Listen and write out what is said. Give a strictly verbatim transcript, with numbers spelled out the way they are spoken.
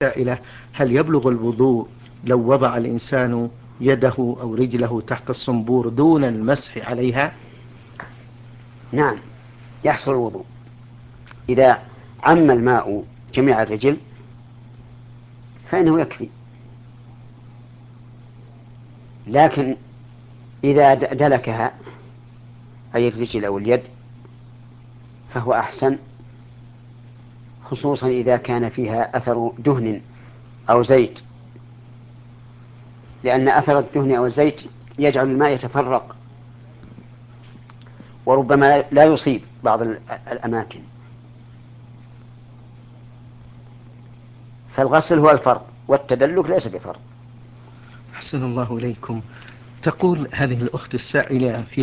سائلة: هل يبلغ الوضوء لو وضع الإنسان يده أو رجله تحت الصنبور دون المسح عليها؟ نعم، يحصل الوضوء إذا عم الماء جميع الرجل فإنه يكفي. لكن إذا دلكها أي الرجل أو اليد فهو أحسن، خصوصا إذا كان فيها أثر دهن أو زيت، لأن أثر الدهن أو الزيت يجعل الماء يتفرق وربما لا يصيب بعض الأماكن. فالغسل هو الفرض والتدلك ليس بفرض. أحسن الله إليكم. تقول هذه الأخت السائلة في